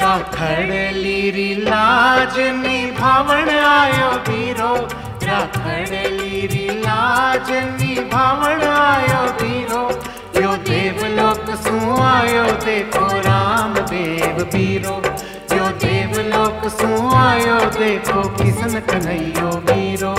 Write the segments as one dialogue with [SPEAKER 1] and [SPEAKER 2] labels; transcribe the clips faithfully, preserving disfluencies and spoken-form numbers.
[SPEAKER 1] राखड़ली लाज निभावण आयो बीरो, राखड़ली लाज निभावण आयो बीरो। यो देवलोक सु आयो देखो रामदेव बीरो, यो देवलोक सु आयो देखो किशन कन्हैयो बीरो।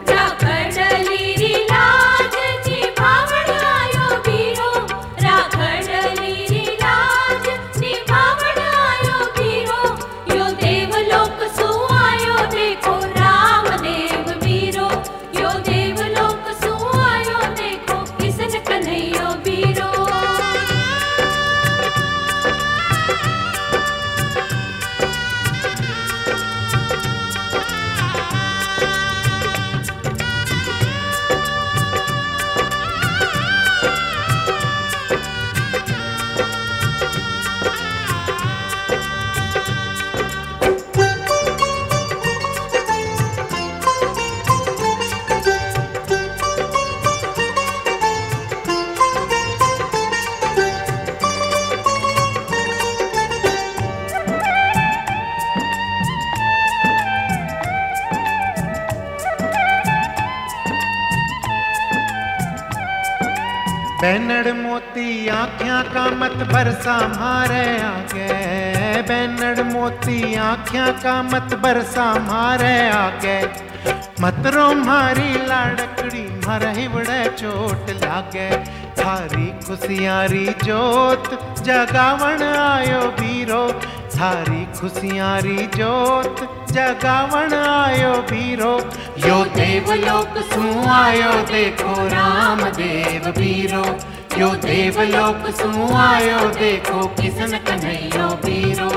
[SPEAKER 1] बैनड़ मोती आँखियाँ का मत बरसा मारे आगे, बैनड़ मोती आँखियाँ का मत बरसा मारे आगे। मत रो मारी लाड़कड़ी मारे बड़े चोट लागे। थारी खुशियारी जोत जगावण आयो बीरो, थारी खुशियारी जोत जगावण आयो बीरो। यो देवलोक सु आयो देखो रामदेव बीरो, यो देवलोक सु आयो देखो किशन कन्हैयो बीरो।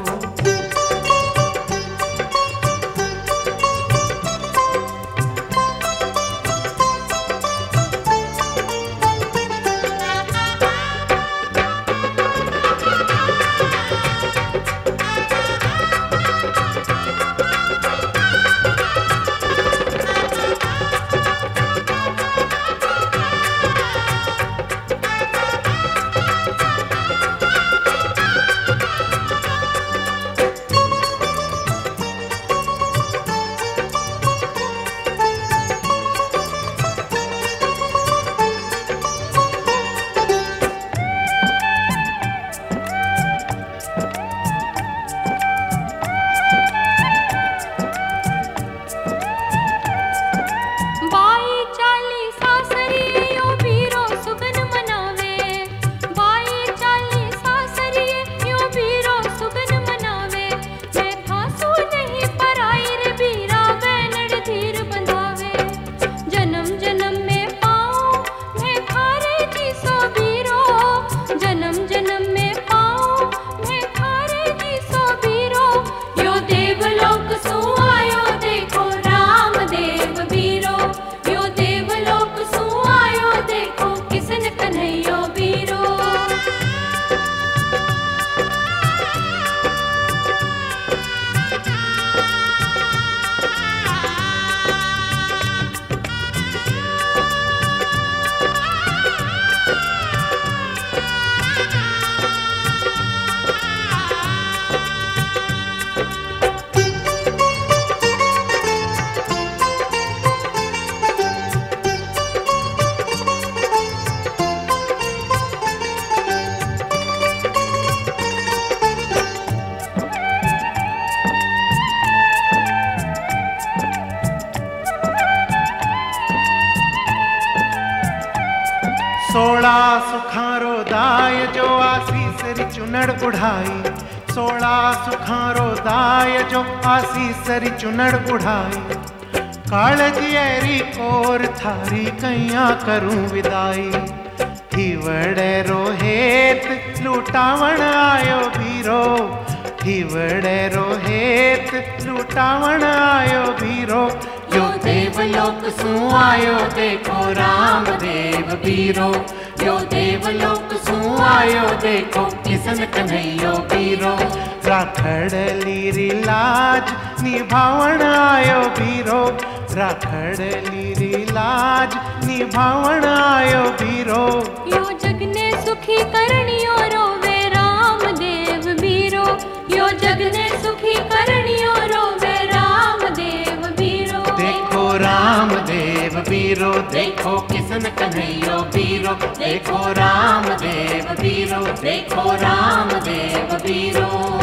[SPEAKER 1] सोला सुखारो दाय जो आशीष री चुनड़ उड़ाई, सोला सुखारो दाय जो आशीष री चुनड़ उड़ाई। कालजियरी कोर थारी कैया करूं विदाई, हिवड़े रोहेत लुटावण आयो बीरो, हिवड़े रोहेत लुटावण आयो बीरो। यो देवलोक सु आयो देखो रामदेव बीरो, यो देवलोक सु आयो देखो किशन कन्हैयो बीरो। राखड़ली लाज निभावण आयो बीरो, राखड़ली लाज निभावण आयो बीरो।
[SPEAKER 2] यो जग ने सुखी करनियो रोवे रामदेव बीरो, यो जग
[SPEAKER 1] बीरो, देखो किशन कन्हैयो बीरो, देखो रामदेव बीरो, देखो रामदेव बीरो।